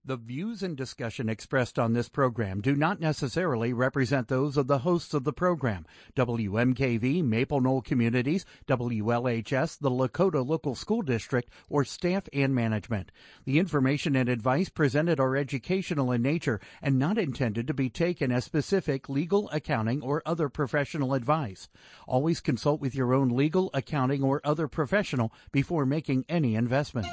The views and discussion expressed on this program do not necessarily represent those of the hosts of the program, WMKV, Maple Knoll Communities, WLHS, the Lakota Local School District, or staff and management. The information and advice presented are educational in nature and not intended to be taken as specific legal, accounting, or other professional advice. Always consult with your own legal, accounting, or other professional before making any investment.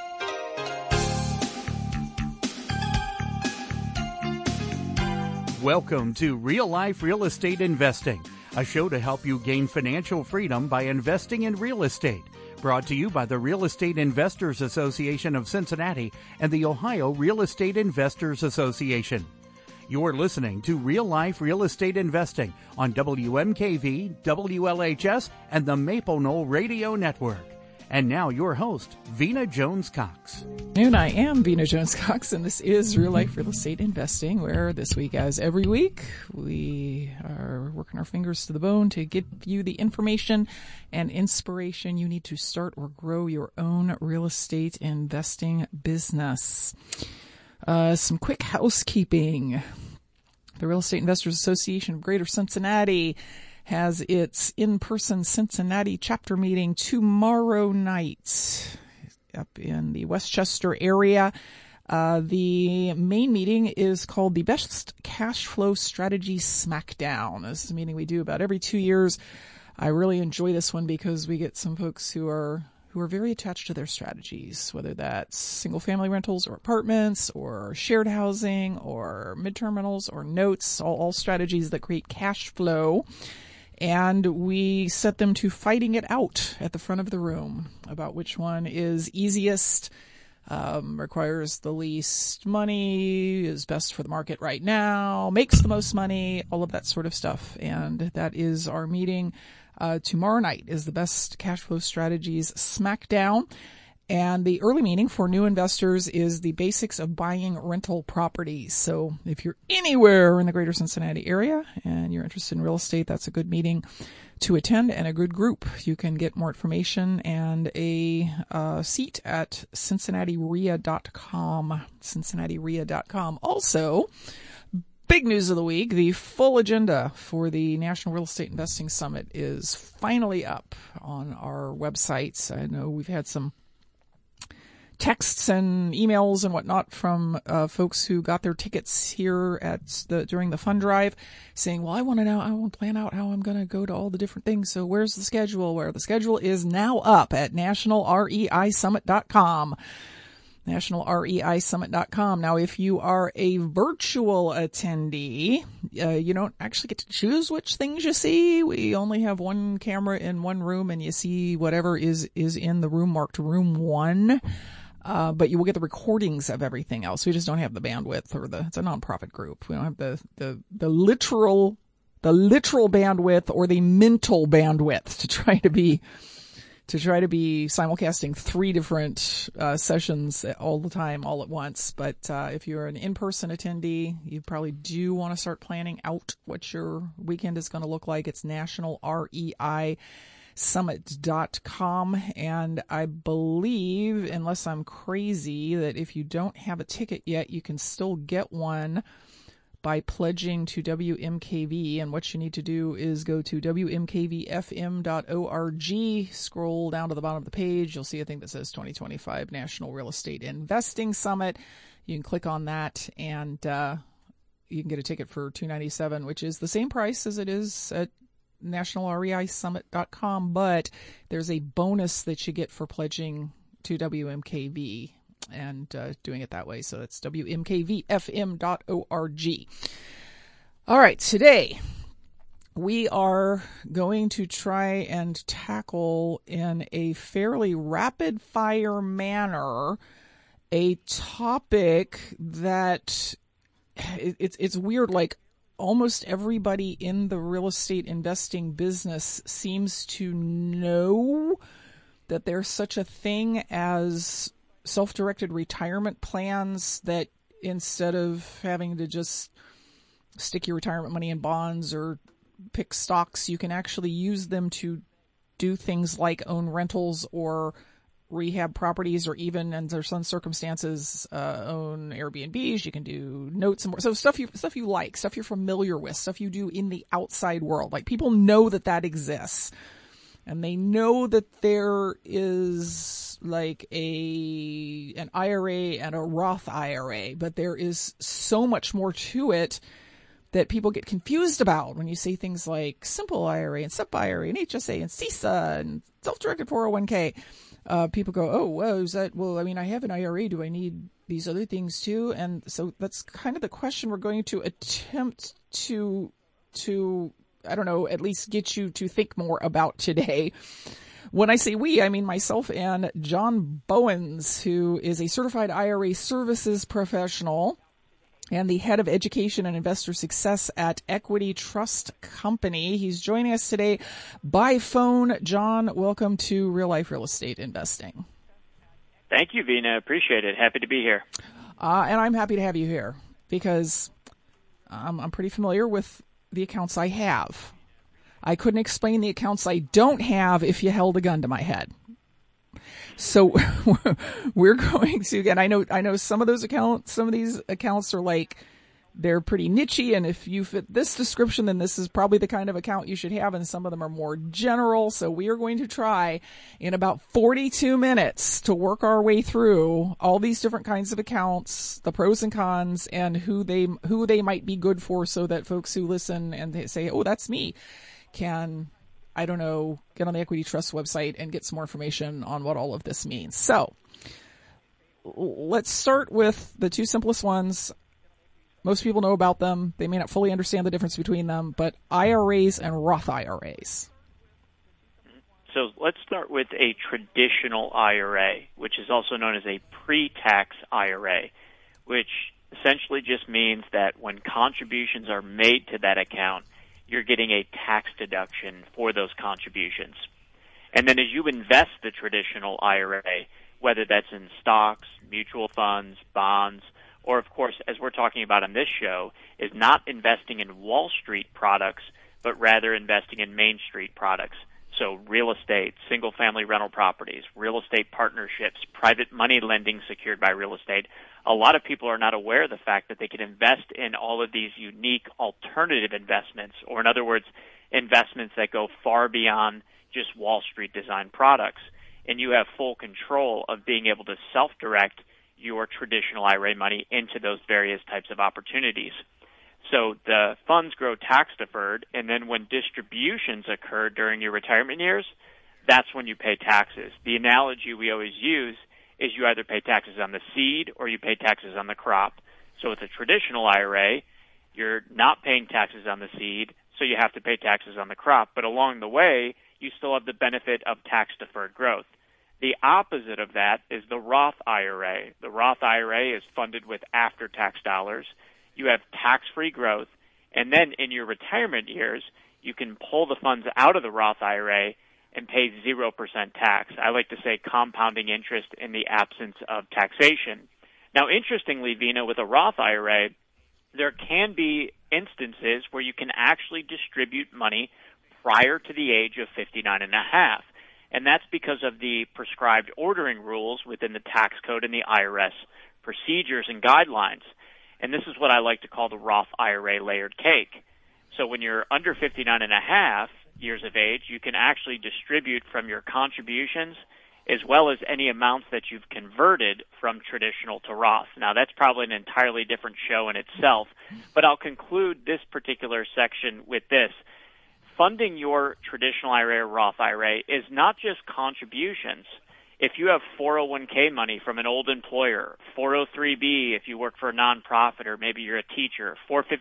Welcome to Real Life Real Estate Investing, a show to help you gain financial freedom by investing in real estate. Brought to you by the Real Estate Investors Association of Cincinnati and the Ohio Real Estate Investors Association. You're listening to Real Life Real Estate Investing on WMKV, WLHS, and the Maple Knoll Radio Network. And now your host, Vena Jones-Cox. And I am Vena Jones-Cox, and this is Real Life Real Estate Investing, where this week, as every week, we are working our fingers to the bone to give you the information and inspiration you need to start or grow your own real estate investing business. Some quick housekeeping. The Real Estate Investors Association of Greater Cincinnati has its in-person Cincinnati chapter meeting tomorrow night up in the Westchester area. The main meeting is called the Best Cash Flow Strategy Smackdown. This is a meeting we do about every 2 years. I really enjoy this one because we get some folks who are very attached to their strategies, whether that's single-family rentals or apartments or shared housing or mid-terminals or notes, all strategies that create cash flow. And we set them to fighting it out at the front of the room about which one is easiest, requires the least money, is best for the market right now, makes the most money, all of that sort of stuff. And that is our meeting. Tomorrow night is the Best Cash Flow Strategies Smackdown. And the early meeting for new investors is the basics of buying rental properties. So if you're anywhere in the greater Cincinnati area and you're interested in real estate, that's a good meeting to attend and a good group. You can get more information and a seat at CincinnatiREIA.com. CincinnatiREIA.com. Also, big news of the week, the full agenda for the National Real Estate Investing Summit is finally up on our websites. I know we've had some texts and emails and whatnot from folks who got their tickets here during the fund drive saying, well, I want to plan out how I'm going to go to all the different things. So where's the schedule? Where the schedule is now up at nationalreisummit.com. nationalreisummit.com. Now, if you are a virtual attendee, you don't actually get to choose which things you see. We only have one camera in one room and you see whatever is in the room marked room 1. But you will get the recordings of everything else. We just don't have the bandwidth it's a nonprofit group. We don't have the literal bandwidth or the mental bandwidth to try to be simulcasting 3 different sessions all the time, all at once. But if you're an in-person attendee, you probably do want to start planning out what your weekend is going to look like. It's nationalreisummit.com. And I believe, unless I'm crazy, that if you don't have a ticket yet, you can still get one by pledging to WMKV. And what you need to do is go to WMKVFM.org, scroll down to the bottom of the page. You'll see a thing that says 2025 National Real Estate Investing Summit. You can click on that and you can get a ticket for $297, which is the same price as it is at nationalreisummit.com, but there's a bonus that you get for pledging to WMKV and doing it that way. So that's WMKVFM.org. All right, today we are going to try and tackle in a fairly rapid fire manner a topic that it's weird, like almost everybody in the real estate investing business seems to know that there's such a thing as self-directed retirement plans, that instead of having to just stick your retirement money in bonds or pick stocks, you can actually use them to do things like own rentals or rehab properties, or even under some circumstances own Airbnbs. You can do notes and more. So stuff you like, stuff you're familiar with, stuff you do in the outside world. Like, people know that exists, and they know that there is like an IRA and a Roth IRA, but there is so much more to it that people get confused about when you say things like simple IRA and SEP IRA and HSA and CISA and self-directed 401k. People go, oh, well, is that, well, I mean, I have an IRA. Do I need these other things too? And so that's kind of the question we're going to attempt to, I don't know, at least get you to think more about today. When I say we, I mean myself and John Bowens, who is a certified IRA services professional and the head of education and investor success at Equity Trust Company. He's joining us today by phone. John, welcome to Real Life Real Estate Investing. Thank you, Vina. Appreciate it. Happy to be here. And I'm happy to have you here because I'm pretty familiar with the accounts I have. I couldn't explain the accounts I don't have if you held a gun to my head. So we're going to, again, I know some of these accounts are like, they're pretty nichey, and if you fit this description, then this is probably the kind of account you should have, and some of them are more general. So we are going to try in about 42 minutes to work our way through all these different kinds of accounts, the pros and cons, and who they might be good for, so that folks who listen and they say, oh, that's me, can, I don't know, get on the Equity Trust website and get some more information on what all of this means. So let's start with the two simplest ones. Most people know about them. They may not fully understand the difference between them, but IRAs and Roth IRAs. So let's start with a traditional IRA, which is also known as a pre-tax IRA, which essentially just means that when contributions are made to that account, you're getting a tax deduction for those contributions. And then as you invest the traditional IRA, whether that's in stocks, mutual funds, bonds, or of course, as we're talking about on this show, is not investing in Wall Street products, but rather investing in Main Street products. So real estate, single-family rental properties, real estate partnerships, private money lending secured by real estate. A lot of people are not aware of the fact that they can invest in all of these unique alternative investments, or in other words, investments that go far beyond just Wall Street design products. And you have full control of being able to self-direct your traditional IRA money into those various types of opportunities. So the funds grow tax deferred, and then when distributions occur during your retirement years, that's when you pay taxes. The analogy we always use is you either pay taxes on the seed or you pay taxes on the crop. So with a traditional IRA, you're not paying taxes on the seed, so you have to pay taxes on the crop. But along the way, you still have the benefit of tax deferred growth. The opposite of that is the Roth IRA. The Roth IRA is funded with after-tax dollars. You have tax-free growth, and then in your retirement years, you can pull the funds out of the Roth IRA and pay 0% tax. I like to say compounding interest in the absence of taxation. Now, interestingly, Vina, with a Roth IRA, there can be instances where you can actually distribute money prior to the age of 59 and a half. And that's because of the prescribed ordering rules within the tax code and the IRS procedures and guidelines. And this is what I like to call the Roth IRA layered cake. So when you're under 59 and a half years of age, you can actually distribute from your contributions as well as any amounts that you've converted from traditional to Roth. Now, that's probably an entirely different show in itself, but I'll conclude this particular section with this. Funding your traditional IRA or Roth IRA is not just contributions. If you have 401k money from an old employer, 403b if you work for a nonprofit or maybe you're a teacher,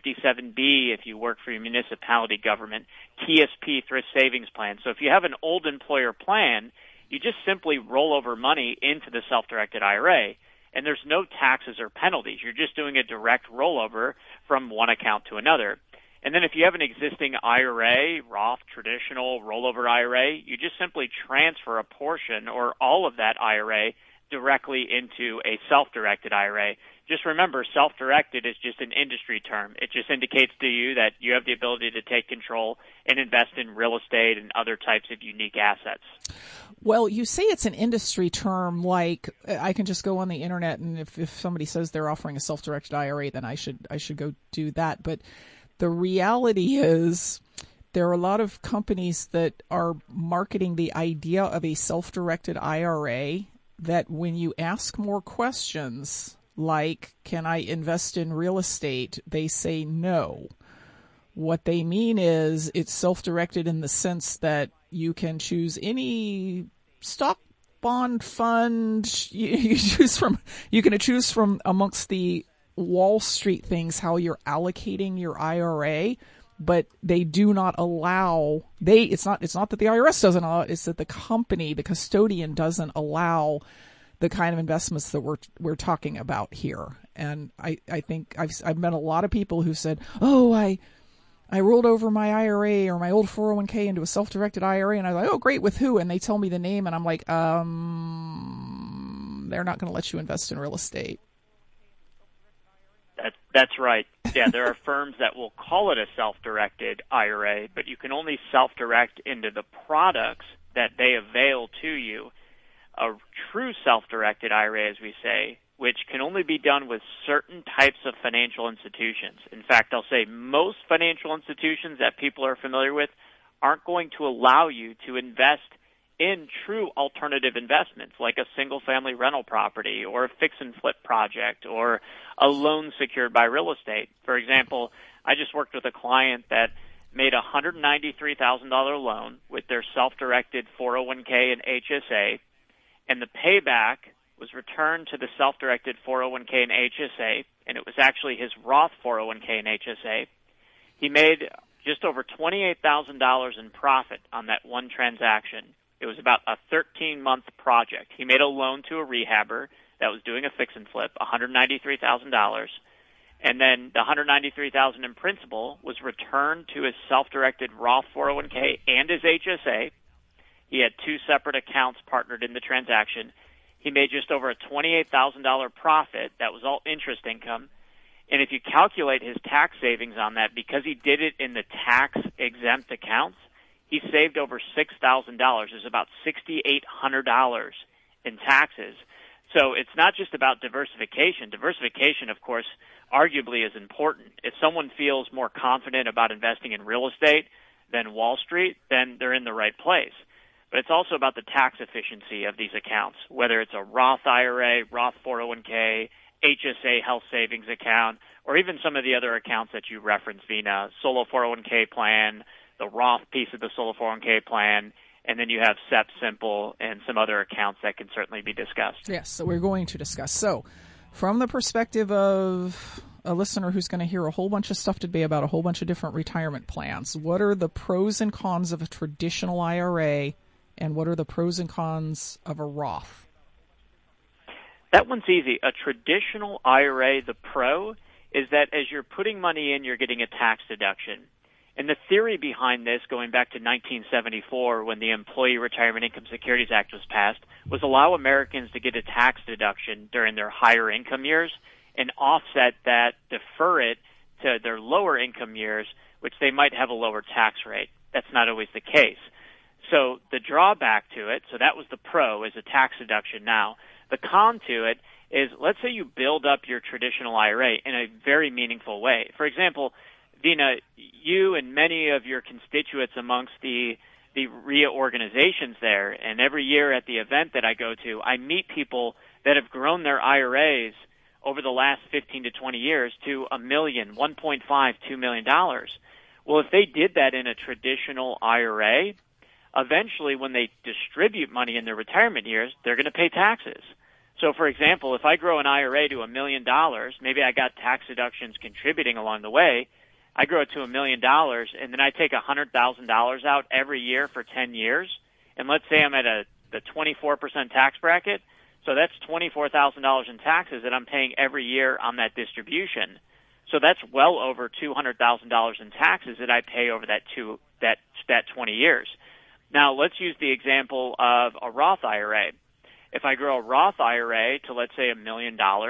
457b if you work for your municipality government, TSP, thrift savings plan. So if you have an old employer plan, you just simply roll over money into the self-directed IRA, and there's no taxes or penalties. You're just doing a direct rollover from one account to another. And then if you have an existing IRA, Roth, traditional, rollover IRA, you just simply transfer a portion or all of that IRA directly into a self-directed IRA, just remember, self-directed is just an industry term. It just indicates to you that you have the ability to take control and invest in real estate and other types of unique assets. Well, you say it's an industry term, like I can just go on the internet and if somebody says they're offering a self-directed IRA, then I should go do that. But the reality is there are a lot of companies that are marketing the idea of a self-directed IRA that when you ask more questions, like, can I invest in real estate? They say no. What they mean is it's self-directed in the sense that you can choose any stock, bond, fund. You can choose from amongst the Wall Street things how you're allocating your IRA, but they do not allow. It's not that the IRS doesn't allow. It's that the company, the custodian, doesn't allow the kind of investments that we're talking about here. And I think I've met a lot of people who said, oh, I rolled over my IRA or my old 401k into a self-directed IRA, and I was like, oh, great, with who? And they tell me the name, and I'm like, they're not going to let you invest in real estate. That's right. Yeah, there are firms that will call it a self-directed IRA, but you can only self-direct into the products that they avail to you. A true self-directed IRA, as we say, which can only be done with certain types of financial institutions. In fact, I'll say most financial institutions that people are familiar with aren't going to allow you to invest in true alternative investments like a single-family rental property or a fix-and-flip project or a loan secured by real estate. For example, I just worked with a client that made a $193,000 loan with their self-directed 401k and HSA, and the payback was returned to the self-directed 401k and HSA, and it was actually his Roth 401k and HSA. He made just over $28,000 in profit on that one transaction. It was about a 13-month project. He made a loan to a rehabber that was doing a fix and flip, $193,000, and then the $193,000 in principal was returned to his self-directed Roth 401k and his HSA. He had two separate accounts partnered in the transaction. He made just over a $28,000 profit. That was all interest income. And if you calculate his tax savings on that, because he did it in the tax-exempt accounts, he saved over $6,000. There's about $6,800 in taxes. So it's not just about diversification. Diversification, of course, arguably is important. If someone feels more confident about investing in real estate than Wall Street, then they're in the right place. But it's also about the tax efficiency of these accounts, whether it's a Roth IRA, Roth 401k, HSA health savings account, or even some of the other accounts that you referenced, Vina, Solo 401k plan, the Roth piece of the Solo 401k plan, and then you have SEP Simple and some other accounts that can certainly be discussed. Yes, so we're going to discuss. So from the perspective of a listener who's going to hear a whole bunch of stuff today about a whole bunch of different retirement plans, what are the pros and cons of a traditional IRA, and what are the pros and cons of a Roth? That one's easy. A traditional IRA, the pro is that as you're putting money in, you're getting a tax deduction. And the theory behind this, going back to 1974 when the Employee Retirement Income Securities Act was passed, was allow Americans to get a tax deduction during their higher income years and offset that, defer it to their lower income years, which they might have a lower tax rate. That's not always the case. So the drawback to it, so that was the pro, is a tax deduction now. The con to it is, let's say you build up your traditional IRA in a very meaningful way. For example, Vina, you and many of your constituents amongst the RIA organizations there, and every year at the event that I go to, I meet people that have grown their IRAs over the last 15 to 20 years to $1 million, $1.5, $2 million. Well, if they did that in a traditional IRA, eventually when they distribute money in their retirement years, they're going to pay taxes. So, for example, if I grow an IRA to $1 million, maybe I got tax deductions contributing along the way, I grow it to $1 million, and then I take $100,000 out every year for 10 years, and let's say I'm at the 24% tax bracket, so that's $24,000 in taxes that I'm paying every year on that distribution. So that's well over $200,000 in taxes that I pay over that 20 years. Now, let's use the example of a Roth IRA. If I grow a Roth IRA to, let's say, $1 million,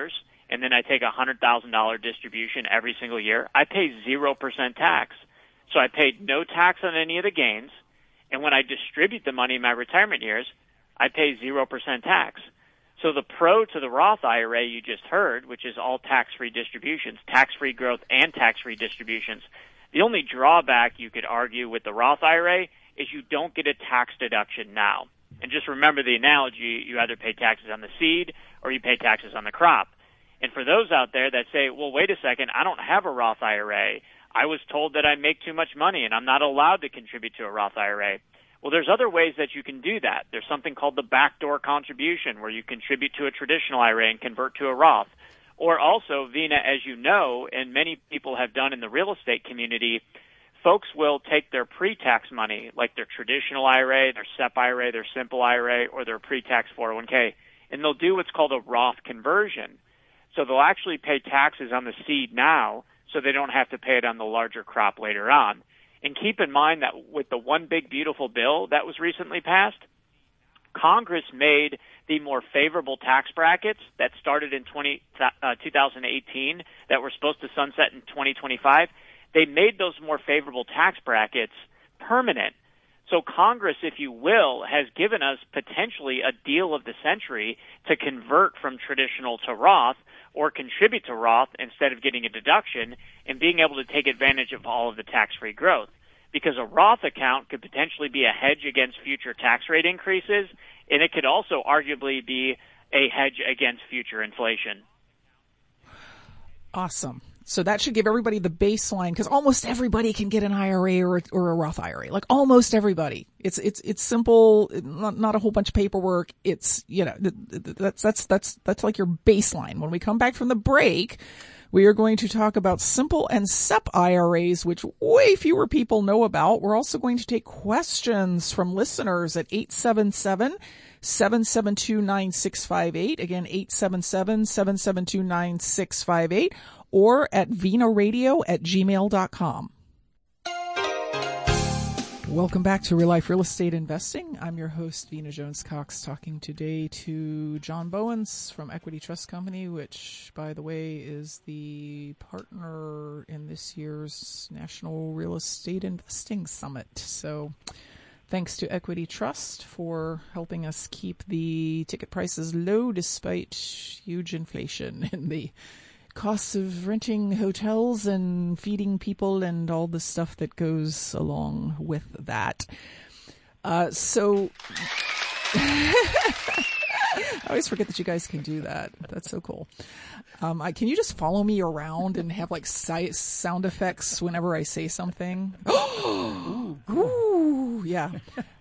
and then I take a $100,000 distribution every single year, I pay 0% tax. So I paid no tax on any of the gains, and when I distribute the money in my retirement years, I pay 0% tax. So the pro to the Roth IRA you just heard, which is all tax-free distributions, tax-free growth and tax-free distributions, the only drawback you could argue with the Roth IRA is you don't get a tax deduction now. And just remember the analogy, you either pay taxes on the seed or you pay taxes on the crop. And for those out there that say, well, wait a second, I don't have a Roth IRA. I was told that I make too much money and I'm not allowed to contribute to a Roth IRA. Well, there's other ways that you can do that. There's something called the backdoor contribution where you contribute to a traditional IRA and convert to a Roth. Or also, Vina, as you know, and many people have done in the real estate community, folks will take their pre-tax money, like their traditional IRA, their SEP IRA, their simple IRA, or their pre-tax 401k, and they'll do what's called a Roth conversion. So they'll actually pay taxes on the seed now so they don't have to pay it on the larger crop later on. And keep in mind that with the One Big Beautiful Bill that was recently passed, Congress made the more favorable tax brackets that started in 2018 that were supposed to sunset in 2025. They made those more favorable tax brackets permanent. So Congress, if you will, has given us potentially a deal of the century to convert from traditional to Roth or contribute to Roth instead of getting a deduction and being able to take advantage of all of the tax-free growth. Because a Roth account could potentially be a hedge against future tax rate increases, and it could also arguably be a hedge against future inflation. Awesome. So that should give everybody the baseline, because almost everybody can get an IRA or a Roth IRA. Like almost everybody. It's simple, not a whole bunch of paperwork. It's, that's like your baseline. When we come back from the break, we are going to talk about simple and SEP IRAs, which way fewer people know about. We're also going to take questions from listeners at 877-772-9658. Again, 877-772-9658. Or at vinaradio@gmail.com. Welcome back to Real Life Real Estate Investing. I'm your host, Vina Jones-Cox, talking today to John Bowens from Equity Trust Company, which, by the way, is the partner in this year's National Real Estate Investing Summit. So thanks to Equity Trust for helping us keep the ticket prices low despite huge inflation in the costs of renting hotels and feeding people and all the stuff that goes along with that. So I always forget that you guys can do that. That's so cool. Can you just follow me around and have like sound effects whenever I say something? Ooh, yeah.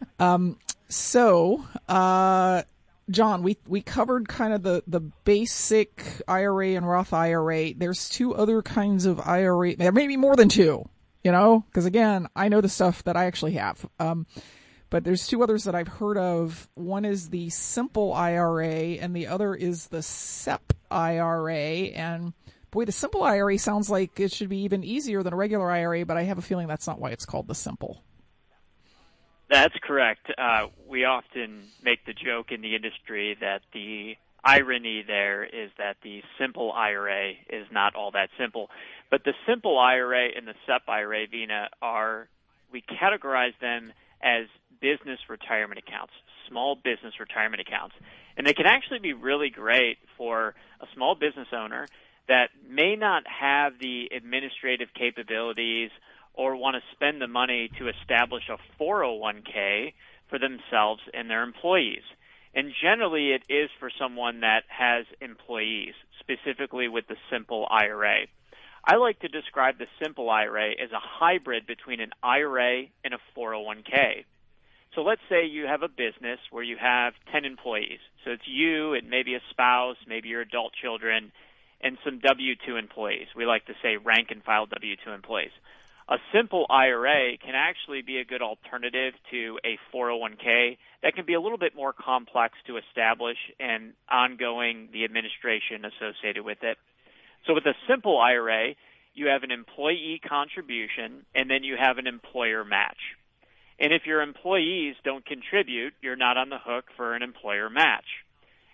John, we covered kind of the basic IRA and Roth IRA. There's two other kinds of IRA. There may be more than two, because again, I know the stuff that I actually have. But there's two others that I've heard of. One is the simple IRA and the other is the SEP IRA. And boy, the simple IRA sounds like it should be even easier than a regular IRA, but I have a feeling that's not why it's called the simple. That's correct. We often make the joke in the industry that the irony there is that the simple IRA is not all that simple. But the simple IRA and the SEP IRA, Vina, we categorize them as business retirement accounts, small business retirement accounts. And they can actually be really great for a small business owner that may not have the administrative capabilities or want to spend the money to establish a 401k for themselves and their employees. And generally it is for someone that has employees, specifically with the simple IRA. I like to describe the simple IRA as a hybrid between an IRA and a 401k. So let's say you have a business where you have 10 employees. So it's you and maybe a spouse, maybe your adult children, and some W-2 employees. We like to say rank and file W-2 employees. A simple IRA can actually be a good alternative to a 401k that can be a little bit more complex to establish and ongoing the administration associated with it. So with a simple IRA, you have an employee contribution and then you have an employer match. And if your employees don't contribute, you're not on the hook for an employer match.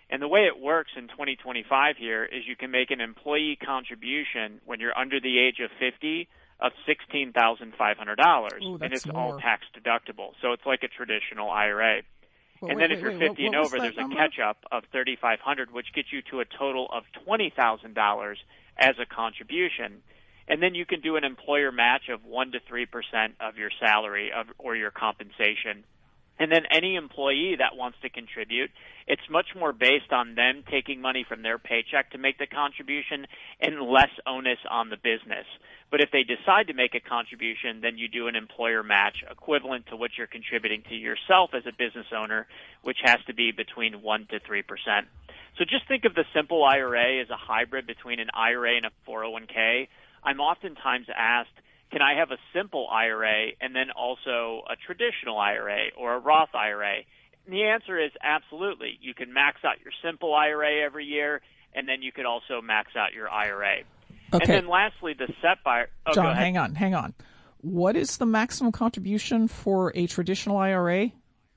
And the way it works in 2025 here is you can make an employee contribution when you're under the age of 50 of $16,500, and it's all tax deductible. So it's like a traditional IRA. And then if you're 50 and over, there's a catch-up of $3,500, which gets you to a total of $20,000 as a contribution. And then you can do an employer match of 1 to 3% of your salary or your compensation. And then any employee that wants to contribute, it's much more based on them taking money from their paycheck to make the contribution and less onus on the business. But if they decide to make a contribution, then you do an employer match equivalent to what you're contributing to yourself as a business owner, which has to be between 1 to 3%. So just think of the simple IRA as a hybrid between an IRA and a 401k. I'm oftentimes asked, can I have a simple IRA and then also a traditional IRA or a Roth IRA? And the answer is absolutely. You can max out your simple IRA every year, and then you could also max out your IRA. Okay. And then lastly, the SEP IRA. John, hang on. What is the maximum contribution for a traditional IRA?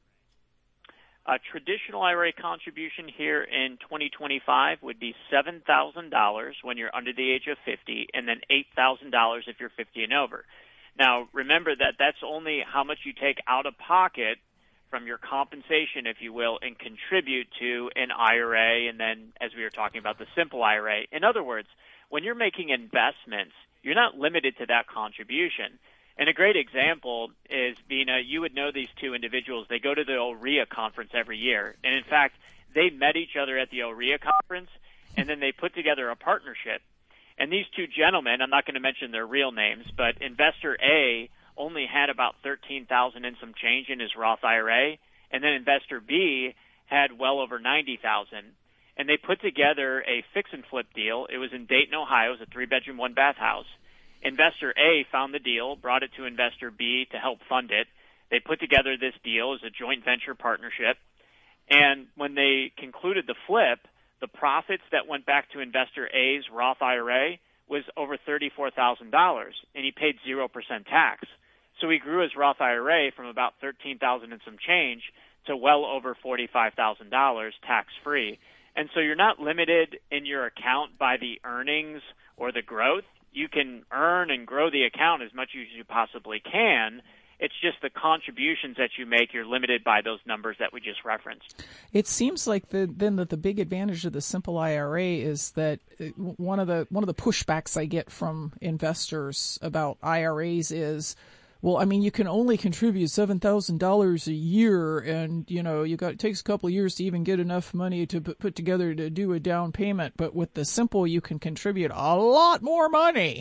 A traditional IRA contribution here in 2025 would be $7,000 when you're under the age of 50, and then $8,000 if you're 50 and over. Now, remember that that's only how much you take out of pocket from your compensation, if you will, and contribute to an IRA, and then, as we were talking about, the simple IRA. In other words, when you're making investments, you're not limited to that contribution. And a great example is, Vina, you would know these two individuals. They go to the OREA conference every year. And in fact, they met each other at the OREA conference, and then they put together a partnership. And these two gentlemen, I'm not going to mention their real names, but investor A only had about $13,000 and some change in his Roth IRA, and then investor B had well over $90,000. And they put together a fix and flip deal. It was in Dayton, Ohio. It was a 3-bedroom, 1-bath house. Investor A found the deal, brought it to investor B to help fund it. They put together this deal as a joint venture partnership. And when they concluded the flip, the profits that went back to investor A's Roth IRA was over $34,000, and he paid 0% tax. So he grew his Roth IRA from about $13,000 and some change to well over $45,000 tax-free. And so you're not limited in your account by the earnings or the growth. You can earn and grow the account as much as you possibly can. It's just the contributions that you make, you're limited by those numbers that we just referenced. It seems like the big advantage of the simple IRA is that one of the pushbacks I get from investors about IRAs is, well, I mean, you can only contribute $7,000 a year, and it takes a couple of years to even get enough money to put together to do a down payment. But with the simple, you can contribute a lot more money.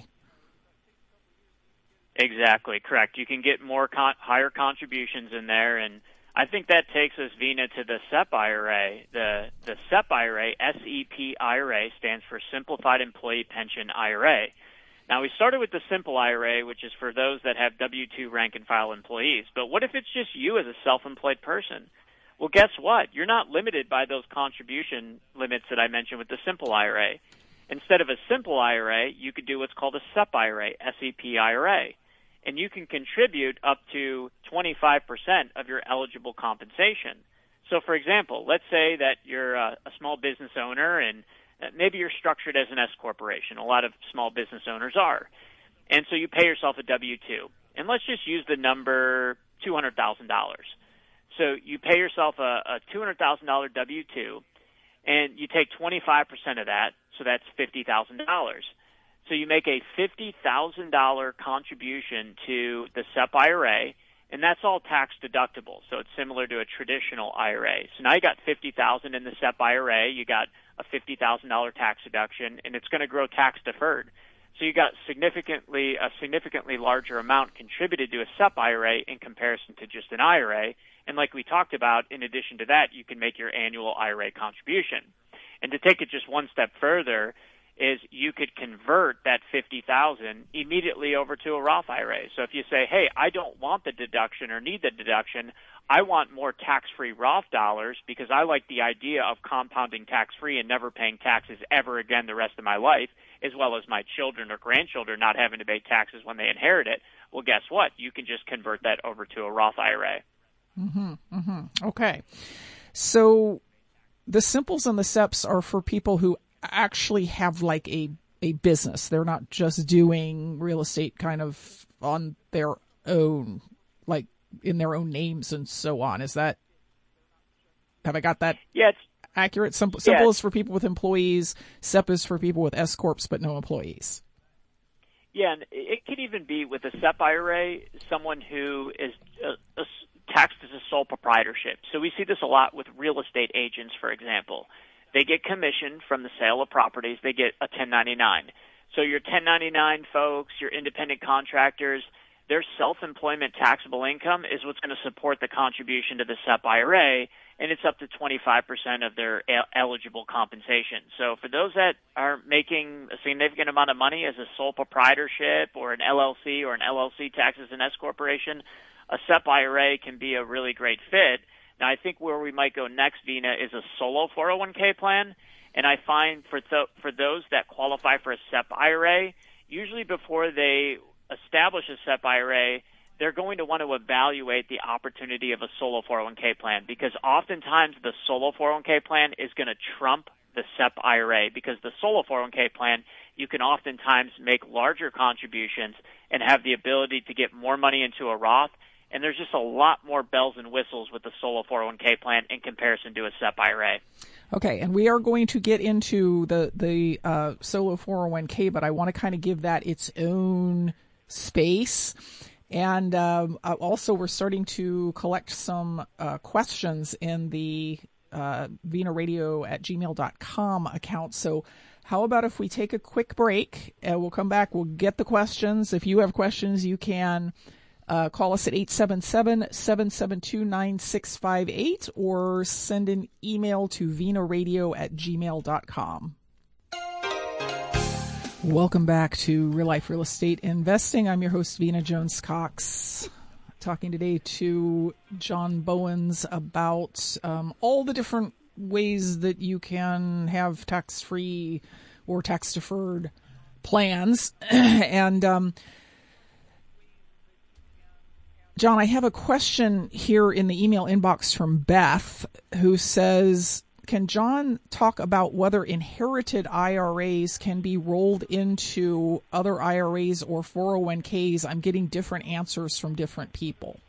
Exactly, correct. You can get more higher contributions in there, and I think that takes us, Vina, to the SEP IRA. The SEP IRA, SEP IRA, stands for Simplified Employee Pension IRA. Now, we started with the simple IRA, which is for those that have W-2 rank-and-file employees. But what if it's just you as a self-employed person? Well, guess what? You're not limited by those contribution limits that I mentioned with the simple IRA. Instead of a simple IRA, you could do what's called a SEP IRA, SEP IRA. And you can contribute up to 25% of your eligible compensation. So, for example, let's say that you're a small business owner and maybe you're structured as an S corporation. A lot of small business owners are. And so you pay yourself a W-2. And let's just use the number $200,000. So you pay yourself a $200,000 W-2, and you take 25% of that, so that's $50,000. So you make a $50,000 contribution to the SEP IRA, and that's all tax deductible. So it's similar to a traditional IRA. So now you got $50,000 in the SEP IRA, you got a $50,000 tax deduction, and it's going to grow tax deferred. So you got a significantly larger amount contributed to a SEP IRA in comparison to just an IRA. And like we talked about, in addition to that, you can make your annual IRA contribution. And to take it just one step further is you could convert that $50,000 immediately over to a Roth IRA. So if you say, hey, I don't want the deduction or need the deduction, I want more tax-free Roth dollars because I like the idea of compounding tax-free and never paying taxes ever again the rest of my life, as well as my children or grandchildren not having to pay taxes when they inherit it. Well, guess what? You can just convert that over to a Roth IRA. Okay. So the simples and the SEPs are for people who actually have like a business. They're not just doing real estate kind of on their own, like in their own names and so on. Have I got that accurate? Simple is for people with employees. SEP is for people with S Corps but no employees. Yeah, and it could even be with a SEP IRA, someone who is taxed as a sole proprietorship. So we see this a lot with real estate agents, for example. They get commission from the sale of properties. They get a 1099. So your 1099 folks, your independent contractors, their self-employment taxable income is what's going to support the contribution to the SEP IRA, and it's up to 25% of their eligible compensation. So for those that are making a significant amount of money as a sole proprietorship or an LLC or an LLC taxed as an S corporation, a SEP IRA can be a really great fit. Now, I think where we might go next, Vina, is a solo 401k plan. And I find for those that qualify for a SEP IRA, usually before they establish a SEP IRA, they're going to want to evaluate the opportunity of a solo 401k plan, because oftentimes the solo 401k plan is going to trump the SEP IRA, because the solo 401k plan, you can oftentimes make larger contributions and have the ability to get more money into a Roth. And there's just a lot more bells and whistles with the solo 401k plan in comparison to a SEP IRA. Okay, and we are going to get into the solo 401k, but I want to kind of give that its own space. And also we're starting to collect some questions in the vinaradio@gmail.com account. So how about if we take a quick break and we'll come back, we'll get the questions. If you have questions, you can call us at 877-772-9658 or send an email to vinaradio@gmail.com. Welcome back to Real Life Real Estate Investing. I'm your host, Vina Jones Cox, talking today to John Bowens about all the different ways that you can have tax-free or tax-deferred plans. And John, I have a question here in the email inbox from Beth, who says, can John talk about whether inherited IRAs can be rolled into other IRAs or 401ks? I'm getting different answers from different people.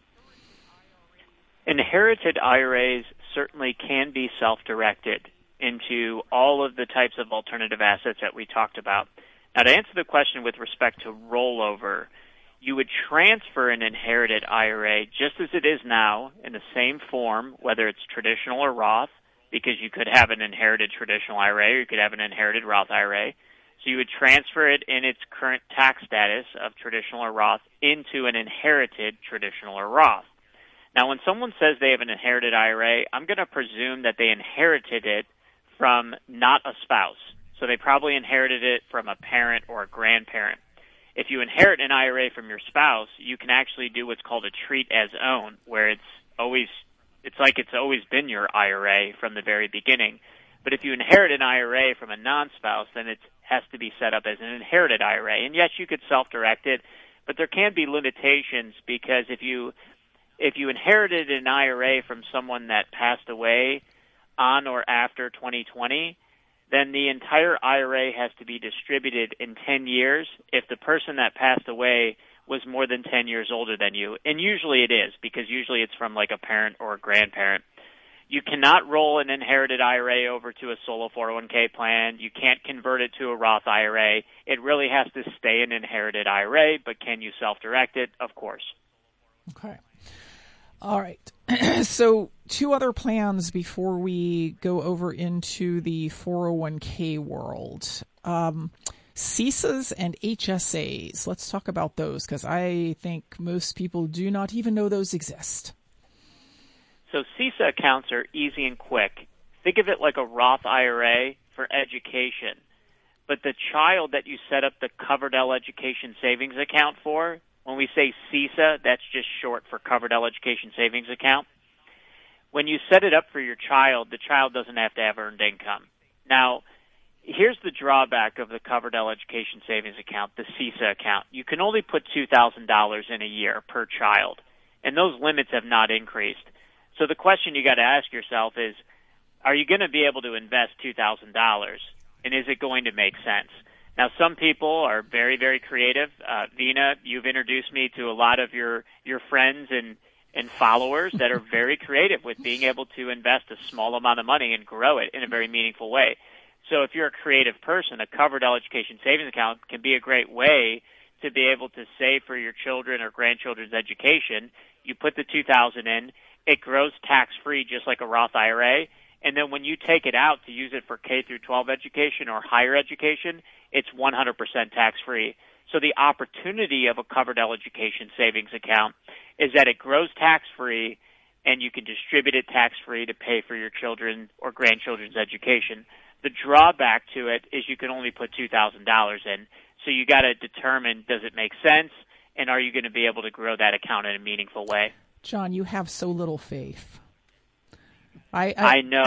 Inherited IRAs certainly can be self-directed into all of the types of alternative assets that we talked about. Now, to answer the question with respect to rollover, you would transfer an inherited IRA just as it is now in the same form, whether it's traditional or Roth, because you could have an inherited traditional IRA or you could have an inherited Roth IRA. So you would transfer it in its current tax status of traditional or Roth into an inherited traditional or Roth. Now, when someone says they have an inherited IRA, I'm going to presume that they inherited it from not a spouse. So they probably inherited it from a parent or a grandparent. If you inherit an IRA from your spouse, you can actually do what's called a treat as own, where it's like it's always been your IRA from the very beginning. But if you inherit an IRA from a non-spouse, then it has to be set up as an inherited IRA. And yes, you could self-direct it, but there can be limitations, because if you inherited an IRA from someone that passed away on or after 2020, then the entire IRA has to be distributed in 10 years if the person that passed away was more than 10 years older than you. And usually it is, because usually it's from like a parent or a grandparent. You cannot roll an inherited IRA over to a solo 401k plan. You can't convert it to a Roth IRA. It really has to stay an inherited IRA, but can you self-direct it? Of course. Okay. All right. So 2 other plans before we go over into the 401k world. CISAs and HSAs. Let's talk about those, because I think most people do not even know those exist. So CISA accounts are easy and quick. Think of it like a Roth IRA for education. But the child that you set up the Coverdell Education Savings Account for, when we say CISA, that's just short for Coverdell Education Savings Account. When you set it up for your child, the child doesn't have to have earned income. Now, here's the drawback of the Coverdell Education Savings Account, the CISA account. You can only put $2,000 in a year per child, and those limits have not increased. So the question you got to ask yourself is, are you going to be able to invest $2,000? And is it going to make sense? Now, some people are very, very creative. Vina, you've introduced me to a lot of your friends and followers that are very creative with being able to invest a small amount of money and grow it in a very meaningful way. So if you're a creative person, a Coverdell Education Savings Account can be a great way to be able to save for your children or grandchildren's education. You put the $2,000 in, it grows tax-free just like a Roth IRA, and then when you take it out to use it for K through 12 education or higher education, it's 100% tax-free. So the opportunity of a Coverdell Education Savings Account is that it grows tax-free and you can distribute it tax-free to pay for your children or grandchildren's education. The drawback to it is you can only put $2,000 in. So you got to determine, does it make sense, and are you going to be able to grow that account in a meaningful way? John, you have so little faith. I know.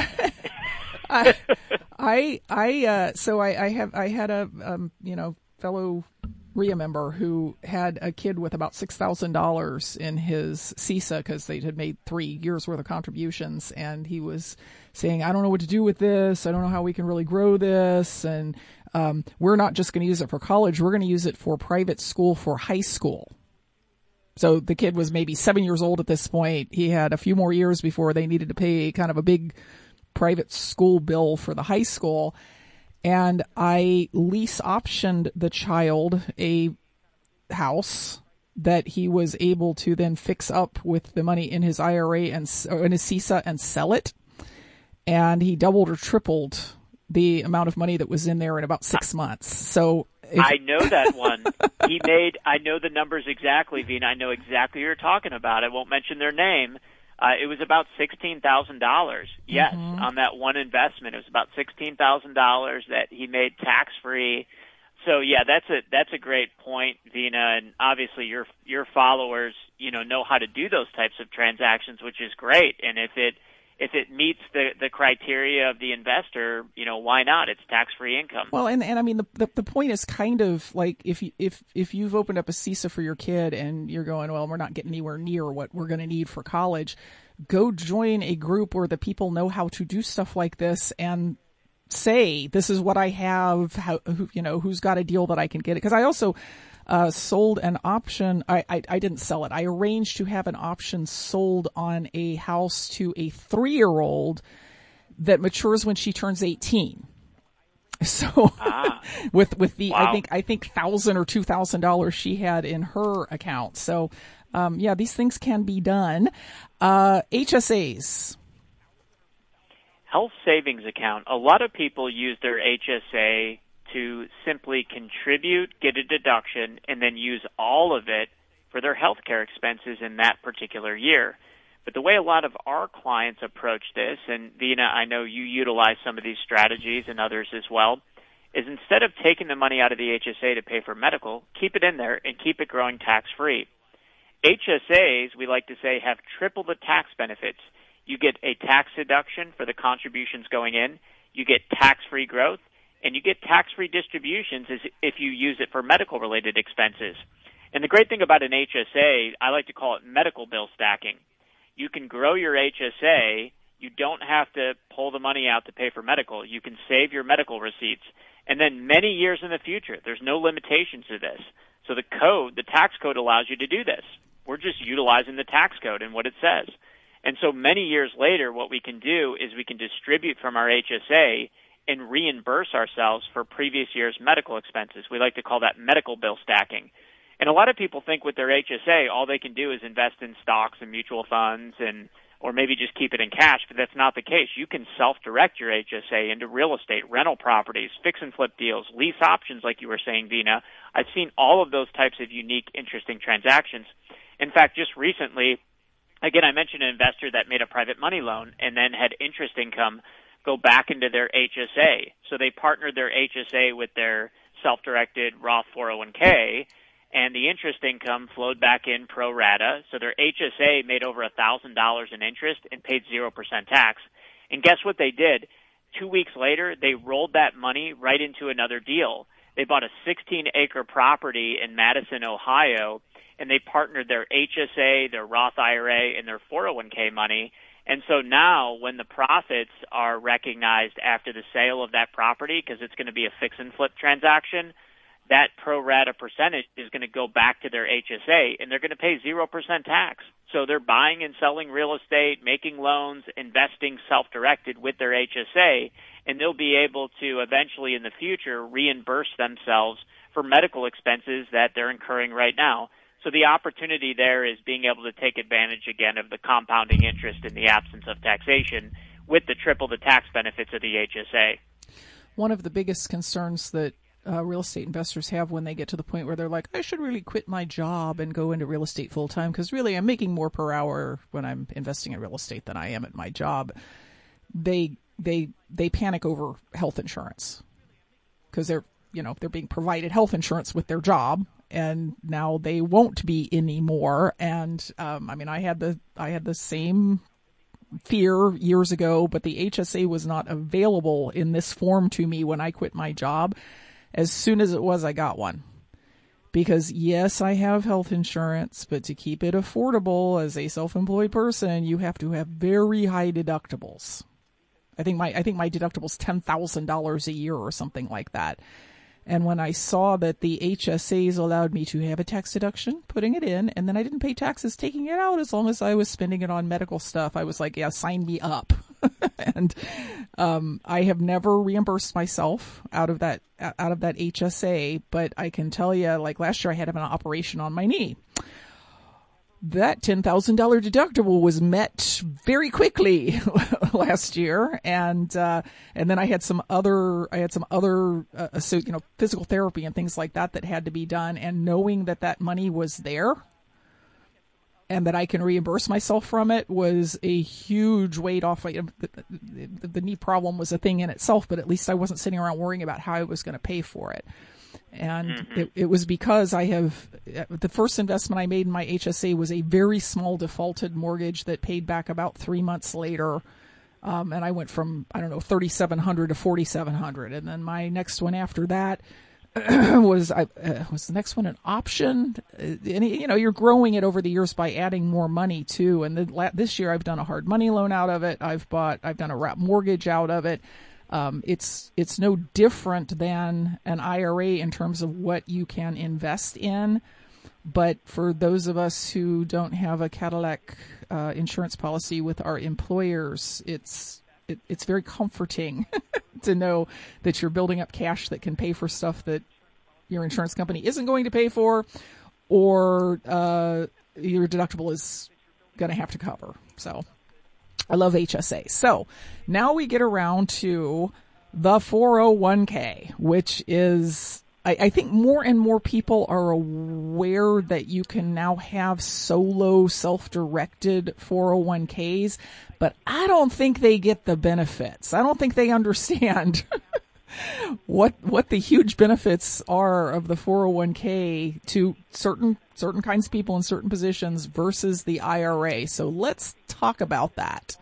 I had a fellow RIA member who had a kid with about $6,000 in his CISA because they had made 3 years worth of contributions, and he was saying, I don't know what to do with this. I don't know how we can really grow this. And we're not just going to use it for college. We're going to use it for private school for high school. So the kid was maybe 7 years old at this point. He had a few more years before they needed to pay kind of a big private school bill for the high school. And I lease optioned the child a house that he was able to then fix up with the money in his IRA and in his CISA and sell it. And he doubled or tripled the amount of money that was in there in about 6 months. So I know that one. I know the numbers exactly, Vina. I know exactly what you're talking about. I won't mention their name. It was about $16,000. Yes, on that one investment. It was about $16,000 that he made tax-free. So yeah, that's a great point, Vina, and obviously your followers, know how to do those types of transactions, which is great. And if it meets the criteria of the investor, why not? It's tax-free income. Well, and I mean the point is kind of like if you've opened up a CISA for your kid and you're going, well, we're not getting anywhere near what we're going to need for college, go join a group where the people know how to do stuff like this and say, this is what I have, who's got a deal that I can get it. Because I also sold an option. I didn't sell it. I arranged to have an option sold on a house to a 3-year-old that matures when she turns 18. So with the, wow. I think $1,000 or $2,000 she had in her account. So, these things can be done. HSAs. Health savings account. A lot of people use their HSA to simply contribute, get a deduction, and then use all of it for their health care expenses in that particular year. But the way a lot of our clients approach this, and Vina, I know you utilize some of these strategies and others as well, is instead of taking the money out of the HSA to pay for medical, keep it in there and keep it growing tax-free. HSAs, we like to say, have triple the tax benefits. You get a tax deduction for the contributions going in, you get tax-free growth, and you get tax-free distributions if you use it for medical-related expenses. And the great thing about an HSA, I like to call it medical bill stacking. You can grow your HSA. You don't have to pull the money out to pay for medical. You can save your medical receipts. And then many years in the future, there's no limitations to this. So the tax code allows you to do this. We're just utilizing the tax code and what it says. And so many years later, what we can do is we can distribute from our HSA and reimburse ourselves for previous year's medical expenses. We like to call that medical bill stacking. And a lot of people think with their HSA, all they can do is invest in stocks and mutual funds or maybe just keep it in cash, but that's not the case. You can self-direct your HSA into real estate, rental properties, fix and flip deals, lease options like you were saying, Vina. I've seen all of those types of unique, interesting transactions. In fact, just recently, again, I mentioned an investor that made a private money loan and then had interest income go back into their HSA. So they partnered their HSA with their self-directed Roth 401k, and the interest income flowed back in pro rata. So their HSA made over $1,000 in interest and paid 0% tax. And guess what they did? 2 weeks later, they rolled that money right into another deal. They bought a 16-acre property in Madison, Ohio, and they partnered their HSA, their Roth IRA, and their 401k money, And so now when the profits are recognized after the sale of that property, because it's going to be a fix and flip transaction, that pro rata percentage is going to go back to their HSA, and they're going to pay 0% tax. So they're buying and selling real estate, making loans, investing self-directed with their HSA, and they'll be able to eventually in the future reimburse themselves for medical expenses that they're incurring right now. So the opportunity there is being able to take advantage again of the compounding interest in the absence of taxation with the triple the tax benefits of the HSA. One of the biggest concerns that real estate investors have when they get to the point where they're like, I should really quit my job and go into real estate full time because really I'm making more per hour when I'm investing in real estate than I am at my job. They panic over health insurance because they're being provided health insurance with their job, and now they won't be anymore. And I had the same fear years ago, but the HSA was not available in this form to me when I quit my job. As soon as it was, I got one. Because yes, I have health insurance, but to keep it affordable as a self-employed person, you have to have very high deductibles. I think my deductible's $10,000 a year or something like that. And when I saw that the HSAs allowed me to have a tax deduction, putting it in, and then I didn't pay taxes taking it out as long as I was spending it on medical stuff, I was like, yeah, sign me up. And I have never reimbursed myself out of that HSA, but I can tell you, like last year I had an operation on my knee. That $10,000 deductible was met very quickly last year, and then I had some other physical therapy and things like that had to be done, and knowing that money was there and that I can reimburse myself from it was a huge weight off. The knee problem was a thing in itself, but at least I wasn't sitting around worrying about how I was going to pay for it. And it was because the first investment I made in my HSA was a very small defaulted mortgage that paid back about 3 months later. And I went from, $3,700 to $4,700. And then my next one after that was the next one an option. And, you're growing it over the years by adding more money too. And then this year I've done a hard money loan out of it. I've done a wrap mortgage out of it. It's no different than an IRA in terms of what you can invest in. But for those of us who don't have a Cadillac insurance policy with our employers, it's very comforting to know that you're building up cash that can pay for stuff that your insurance company isn't going to pay for, or your deductible is going to have to cover. So I love HSA. So now we get around to the 401k, which is, I think more and more people are aware that you can now have solo self-directed 401ks, but I don't think they get the benefits. I don't think they understand what the huge benefits are of the 401k to certain kinds of people in certain positions versus the IRA. So let's talk about that.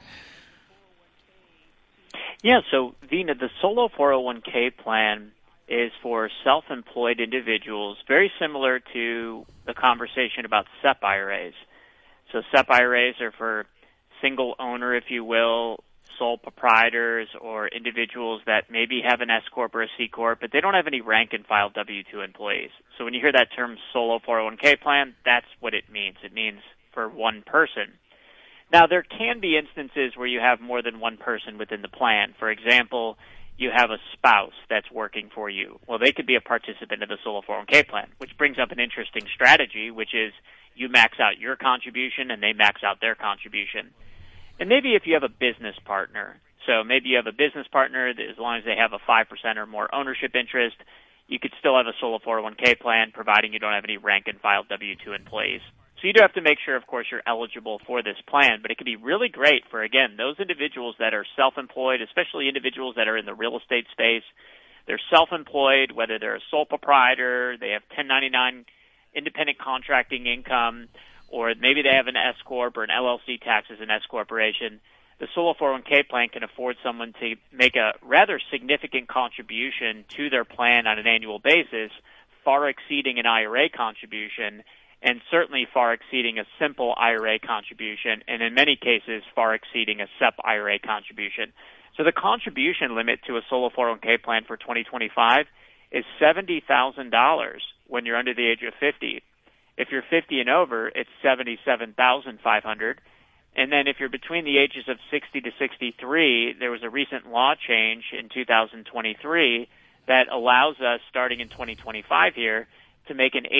Yeah, so Vena, the solo 401k plan is for self-employed individuals, very similar to the conversation about SEP IRAs. So SEP IRAs are for single owner, if you will, sole proprietors, or individuals that maybe have an S Corp or a C Corp, but they don't have any rank and file W-2 employees. So when you hear that term solo 401k plan, that's what it means. It means for one person. Now, there can be instances where you have more than one person within the plan. For example, you have a spouse that's working for you. Well, they could be a participant of the solo 401k plan, which brings up an interesting strategy, which is you max out your contribution and they max out their contribution. And maybe if you have a business partner, so maybe you have a business partner that as long as they have a 5% or more ownership interest, you could still have a solo 401k plan, providing you don't have any rank and file W-2 employees. So you do have to make sure, of course, you're eligible for this plan, but it can be really great for, again, those individuals that are self-employed, especially individuals that are in the real estate space. They're self-employed, whether they're a sole proprietor, they have 1099 independent contracting income, or maybe they have an S Corp or an LLC tax as an S Corporation. The solo 401k plan can afford someone to make a rather significant contribution to their plan on an annual basis, far exceeding an IRA contribution, and certainly far exceeding a simple IRA contribution, and in many cases far exceeding a SEP IRA contribution. So the contribution limit to a solo 401k plan for 2025 is $70,000 when you're under the age of 50. If you're 50 and over, it's $77,500. And then if you're between the ages of 60 to 63, there was a recent law change in 2023 that allows us, starting in 2025 here, to make an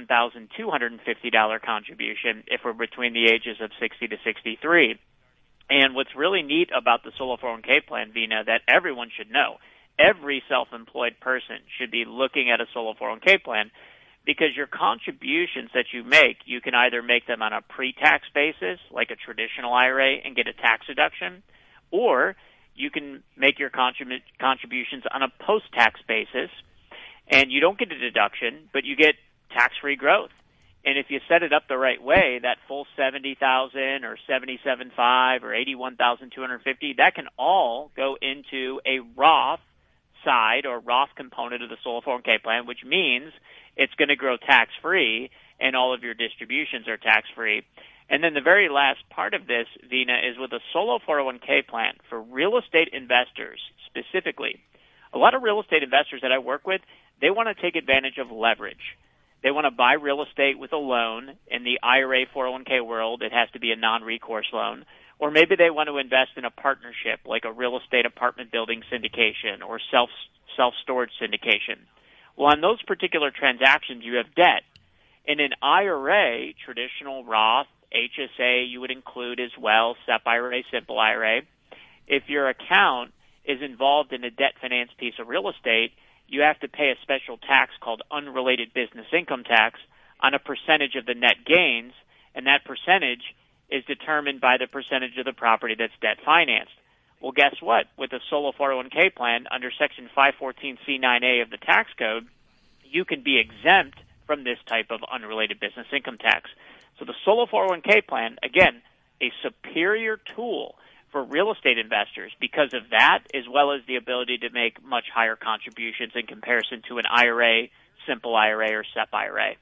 $81,250 contribution if we're between the ages of 60 to 63. And what's really neat about the solo 401k plan, Vina, that everyone should know, every self-employed person should be looking at a solo 401k plan, because your contributions that you make, you can either make them on a pre-tax basis, like a traditional IRA, and get a tax deduction, or you can make your contributions on a post-tax basis, and you don't get a deduction, but you get tax-free growth. And if you set it up the right way, that full $70,000 or $77,500 or $81,250, that can all go into a Roth side or Roth component of the solo 401k plan, which means it's going to grow tax-free and all of your distributions are tax-free. And then the very last part of this, Vina, is with a solo 401k plan for real estate investors specifically. A lot of real estate investors that I work with, they want to take advantage of leverage. They want to buy real estate with a loan. In the IRA 401k world, it has to be a non-recourse loan. Or maybe they want to invest in a partnership like a real estate apartment building syndication or self-storage syndication. Well, on those particular transactions, you have debt. In an IRA, traditional Roth, HSA, you would include as well, SEP IRA, simple IRA. If your account is involved in a debt finance piece of real estate, you have to pay a special tax called unrelated business income tax on a percentage of the net gains, and that percentage is determined by the percentage of the property that's debt financed. Well, guess what? With a solo 401k plan under Section 514C9A of the tax code, you can be exempt from this type of unrelated business income tax. So the solo 401k plan, again, a superior tool for real estate investors because of that, as well as the ability to make much higher contributions in comparison to an IRA, simple IRA, or SEP IRA.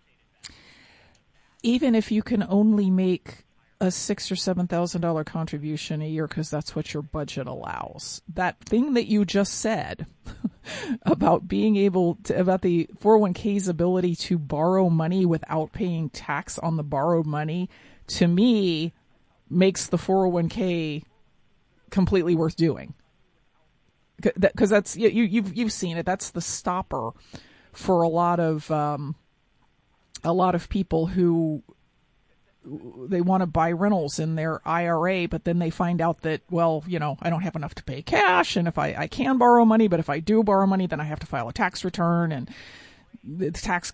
Even if you can only make a $6,000 or $7,000 contribution a year because that's what your budget allows, that thing that you just said about being able to, about the 401k's ability to borrow money without paying tax on the borrowed money, to me makes the 401k completely worth doing, because that's you've seen it. That's the stopper for a lot of people who they want to buy rentals in their IRA, but then they find out that, well, I don't have enough to pay cash, and if I can borrow money, but if I do borrow money, then I have to file a tax return, and the tax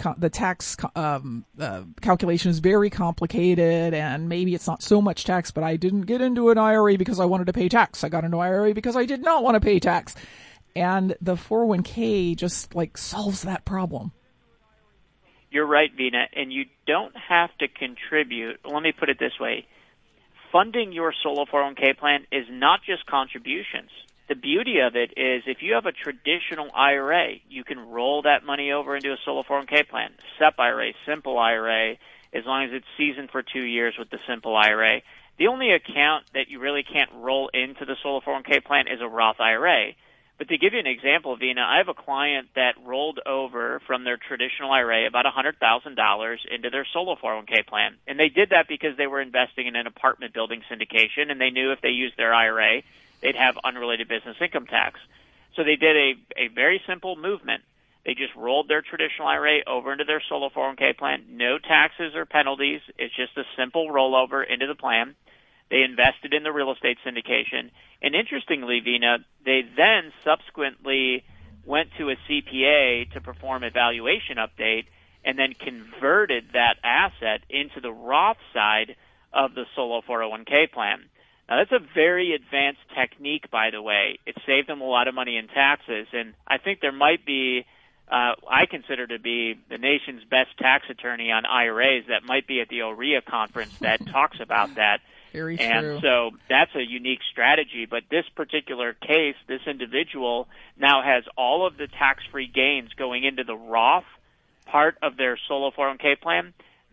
calculation is very complicated, and maybe it's not so much tax, but I didn't get into an IRA because I wanted to pay tax. I got into IRA because I did not want to pay tax. And the 401k just solves that problem. You're right, Vina, and you don't have to contribute. Let me put it this way. Funding your solo 401k plan is not just contributions. The beauty of it is if you have a traditional IRA, you can roll that money over into a solo 401k plan. SEP IRA, simple IRA, as long as it's seasoned for 2 years with the simple IRA. The only account that you really can't roll into the solo 401k plan is a Roth IRA. But to give you an example, Vina, I have a client that rolled over from their traditional IRA about $100,000 into their solo 401k plan. And they did that because they were investing in an apartment building syndication, and they knew if they used their IRA, they'd have unrelated business income tax. So they did a very simple movement. They just rolled their traditional IRA over into their solo 401k plan. No taxes or penalties. It's just a simple rollover into the plan. They invested in the real estate syndication. And interestingly, Vina, they then subsequently went to a CPA to perform a valuation update and then converted that asset into the Roth side of the solo 401k plan. Now, that's a very advanced technique, by the way. It saved them a lot of money in taxes, and I think there might be, I consider to be the nation's best tax attorney on IRAs that might be at the OREA conference that talks about that. Very true. And so that's a unique strategy. But this particular case, this individual now has all of the tax-free gains going into the Roth part of their solo 401k plan.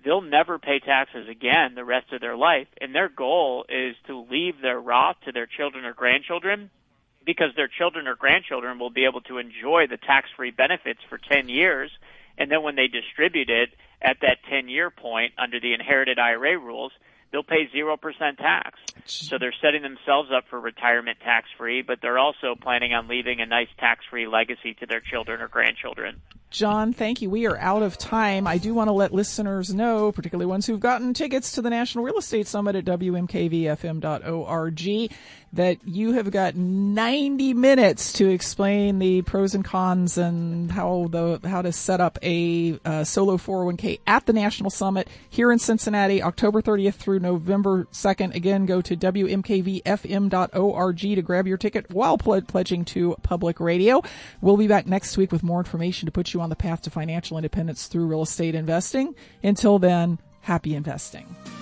they'll never pay taxes again the rest of their life. And their goal is to leave their Roth to their children or grandchildren, because their children or grandchildren will be able to enjoy the tax-free benefits for 10 years. And then when they distribute it at that 10-year point under the inherited IRA rules, they'll pay 0% tax. So they're setting themselves up for retirement tax-free, but they're also planning on leaving a nice tax-free legacy to their children or grandchildren. John, thank you. We are out of time. I do want to let listeners know, particularly ones who've gotten tickets to the National Real Estate Summit at WMKVFM.org, that you have got 90 minutes to explain the pros and cons and how to set up a solo 401k at the National Summit here in Cincinnati, October 30th through November 2nd. Again, go to WMKVFM.org to grab your ticket while pledging to public radio. We'll be back next week with more information to put you on the path to financial independence through real estate investing. Until then, happy investing.